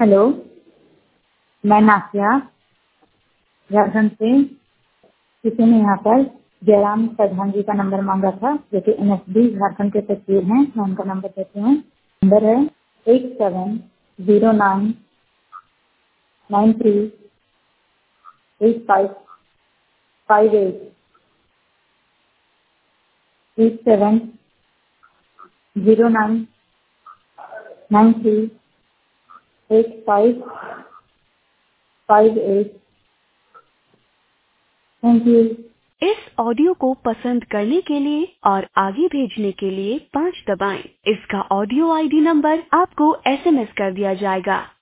Hello, मैं नासिया झारखंड से। किसी ने यहाँ पर जयराम प्रधान जी का नंबर मांगा था, जो कि NSD झारखंड के सचिव हैं। मैं उनका नंबर देती हूँ। नंबर है 8709938558 8709938558। Thank you. इस ऑडियो को पसंद करने के लिए और आगे भेजने के लिए 5 दबाएं। इसका ऑडियो ID नंबर आपको SMS कर दिया जाएगा।